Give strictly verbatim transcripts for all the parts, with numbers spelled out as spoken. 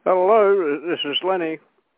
Hello, this is Lenny.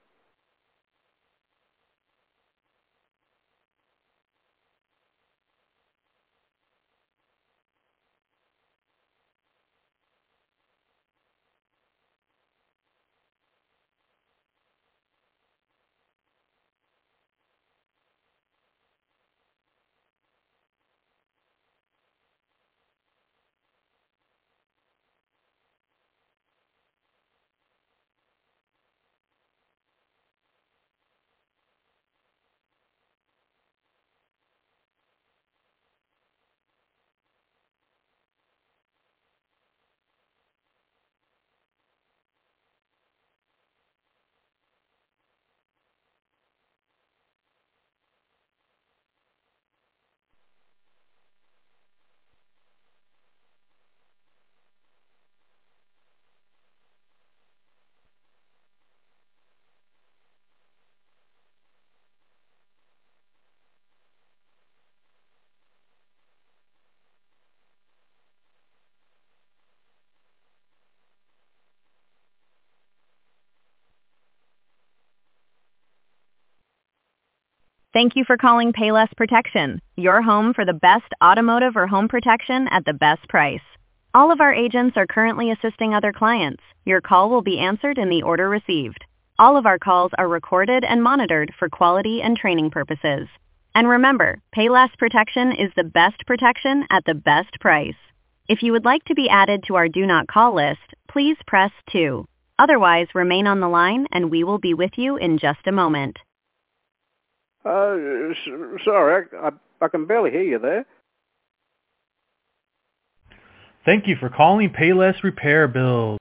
Thank you for calling Payless Protection, your home for the best automotive or home protection at the best price. All of our agents are currently assisting other clients. Your call will be answered in the order received. All of our calls are recorded and monitored for quality and training purposes. And remember, Payless Protection is the best protection at the best price. If you would like to be added to our Do Not Call list, please press two. Otherwise, remain on the line and we will be with you in just a moment. Uh, s- sorry, I, I, I can barely hear you there. Thank you for calling Payless Repair Bills.